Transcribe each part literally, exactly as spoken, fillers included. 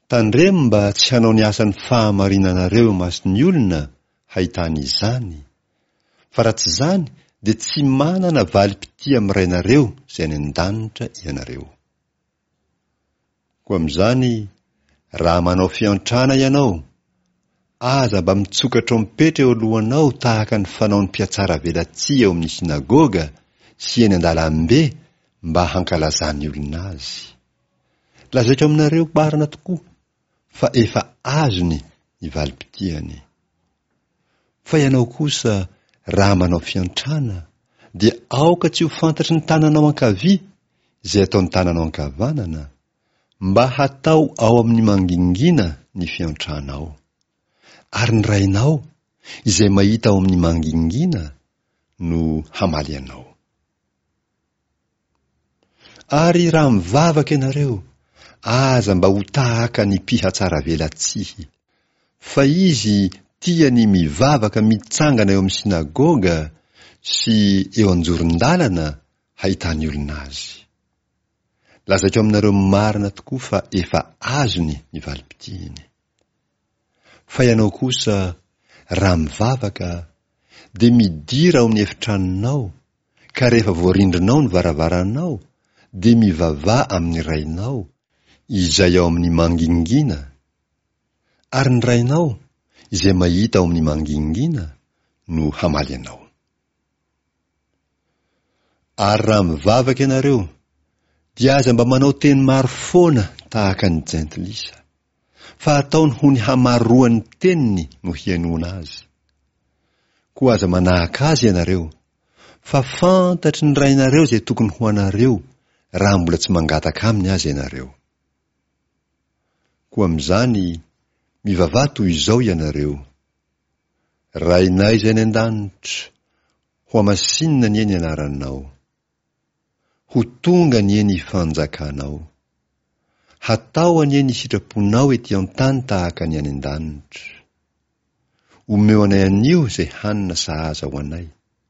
Tandremo mba tsy hanao ny asan'ny fahamarinanareo mason'ny olona hahitany izany. Fa raha tsy izany, dia tsy manana valim-pity amin'ny rainareo izay any an-danitra ianareo. Koa amin'izany, raha manao fiantrana ianao, aza mba mitsokatra mipetra eo alohanao tahaka ny fanaon'ny mpiatsara velatsia eo amin'ny sinagoga sy eny an-dalambe mba hankalazany olona azy. Lazaiko aminareo marina tokoa fa efa azony ny valim-pitiany. Fa ianao kosa raha manao fiantrana, dia aoka tsy ho fantatry ny tananao ankavia izay ataon'ny tananao ankavanana, mba hatao ao amin'ny mangingina ny fiantranao. Ary ny rainao izay mahita ao amin'ny mangingina no hamaly anao. Ary raha mivavaka ianareo, aza mba ho tahaka ny mpihatsara velatsia, fa izy tiany mivavaka mitsangana eo amin'ny sinagoga sy eo anjoron-dalana hahitany olona azy. Lazaiko aminareo marina tokoa fa efa azony ny valim-pitiany. Fa ianao kosa raha mivavaka dia midira ao amin'ny efitranonao, ka rehefa voarindrinao ny varavaranao dia mivavaha amin'ny rainao izay ao amin'ny mangingina, ary ny rainao izay mahita ao amin'ny mangingina no hamaly anao. Ary raha mivavaka ianareo dia aza mba manao teny maro foana tahaka ny jentilisa, fa ataony ho ny hamaroan'ny teniny no hianoana azy. Koa aza manahaka azy ianareo, fa fantatry ny rainareo izay tokony ho anareo raha mbola tsy mangataka aminy azy ianareo. Koa amin'izany, mivavaha toy izao ianareo: Rainay izay any an-danitra, ho amasinina ny eny ianaranao, ho tonga ny eny fanjakanao, hatao any eny sitraponao ety an-tany tahaka ny any an-danitra. Omeo anay anio izay hanina sahaza ho anay,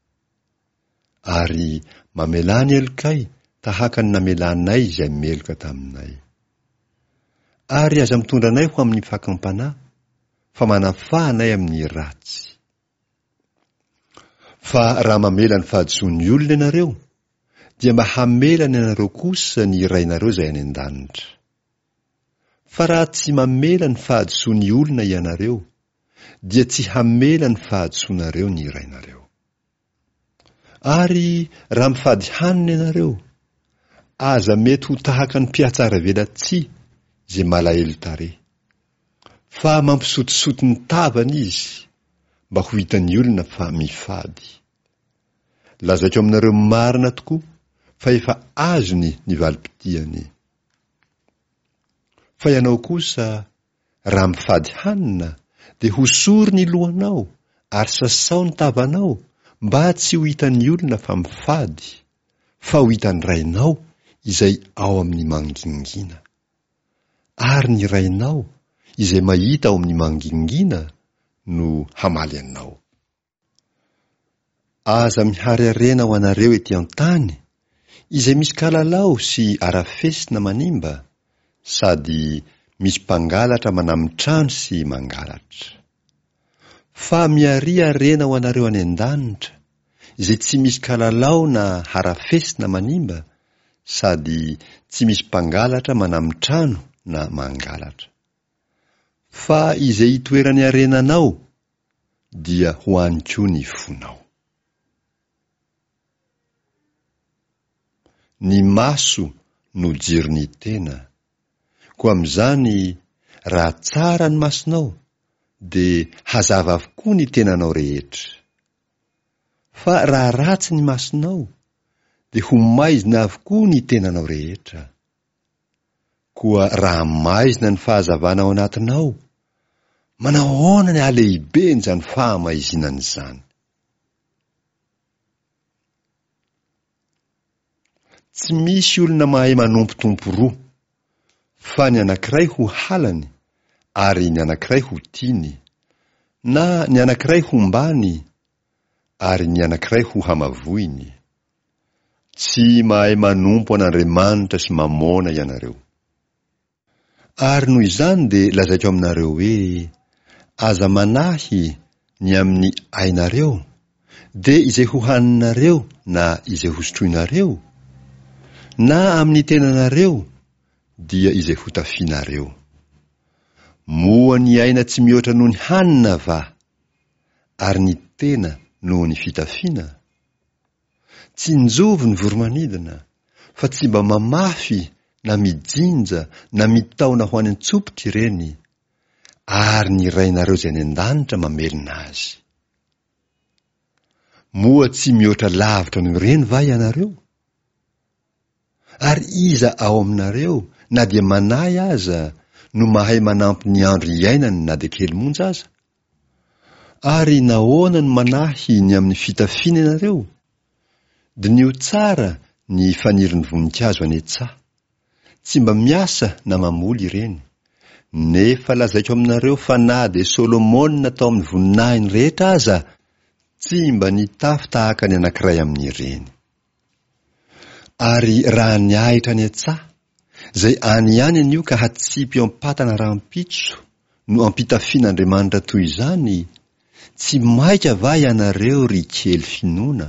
ary mamelany elokay tahaka ny namelanay izay meloka taminay. Ary aza mitondra anay ho amin'ny fakampanahy, fa manafaha anay amin'ny ratsy. Fa raha mamela ny fahadisoan'ny olona ianareo, dia mba hamelana ianareo kosa ny rainareo izay any an-danitra. Fa raha tsy mamela ny fahadisoan'ny olona ianareo, dia tsy hamela ny fahadisoanareo ny rainareo. Ary raha mifady hanina ianareo, aza mety ho tahaka ny mpihatsara velatsia izay malahelo tarehy, fa mampisotisoty ny tavany izy mba ho hitan'ny olona fa mifady. Lazaiko aminareo marina tokoa fa efa azony ny valim-pitiany. Fa ianao kosa raha mifady hanina dia hosory ny lohanao ary sasao ny tavanao mba tsy ho hitan'ny olona fa mifady, fa ho hitan'ny rainao izay ao amin'ny mangingina. Ary ny rainao izay mahita ao amin'ny mangingina no hamaly anao. Aza miharihariana ho anareo ety an-tany izay misy kalalao sy arafesina manimba, sady misy mpangalatra manamitrano sy mangalatra. Fa miharihariana ho anareo any an-danitra izay tsy misy kalalao na arafesina manimba, sady tsy misy mpangalatra manamitrano na mangalatra. Fa izay itoerany harenanao dia ho any koa ny fonao. Ny maso no jiro ny tena. Koa amin'izany, raha tsara ny masonao, dia hazava avokoa ny tenanao rehetra. Fa raha ratsy ny masonao, dia ho maizina avokoa ny tenanao rehetra. Koa raha maizina ny fahazavana ao anatinao, manao ahoana ny ahalehiben' izany fahamaizinana izany? Tsy misy olona mahay manompotompo roa, fa ny anankiray ho halany ary ny anankiray ho tiany, na ny anankiray ho mbany ary ny anankiray ho hamavoiny. Tsy mahay manompo an'Andriamanitra sy mamona ianareo. Ary noho izany dia lazaiko aminareo hoe aza manahy ny amin'ny ainareo dia izay ho haninareo na izay ho sotroinareo na amin'ny tenanareo dia izay ho tafianareo. Moa ny aina tsy mihoatra noho ny hanina va, ary ny tena noho ny fitafiana. Tsy njovy ny voromanidina, fa tsy mba mamafy na mijinja na mitaona ho any an-tsopitra ireny, ary ny rainareo izay any an-danitra mamelona azy. Moa tsy mihoatra lavitra noho ireny va ianareo? Ary iza ao aminareo na dia manahy aza no mahay manampy ny andro iainany na dia kely monja aza? Ary nahoana no manahy ny amin'ny fitafiana ianareo? Dinio tsara ny fanirin'ny voninkazo any an-tsaha, tsy mba miasa na mamoly ireny. Nefa lazaiko aminareo fa na dia Solomona tao amin'ny voninahiny rehetra aza, tsy mba nitafy tahaka ny anankiray amin'ireny. Ary raha ny ahitra any an-tsaha, izay any ihany anio ka hatsipy eo am-patana rahampitso no ampitafian'Andriamanitra toy izany, tsy maika va ianareo ry kely finoana?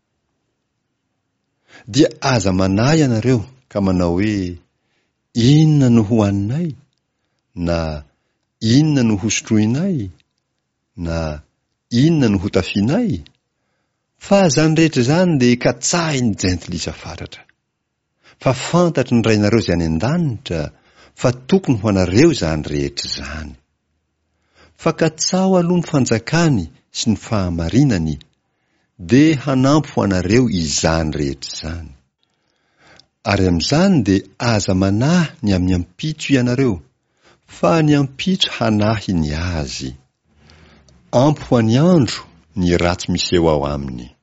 Dia aza manahy ianareo ka manao hoe inona no ho haninay, na inona no ho sotroinay, na inona no ho tafianay? Fa zany rehetra zany dia katsahin'ny jentilisa fatratra. Fa fantatry ny rainareo izay any an-danitra fa tokony ho anareo izany rehetra izany. Fa katsao aloha ny fanjakany sy ny fahamarinany, dia hanampy ho anareo izany rehetra izany. Ary amin'izany dia aza manahy ny amin'ny ampitso ianareo, fa ny ampitso hanahy ny azy. Ampy ho any andro ny ratsy miseho ao aminy.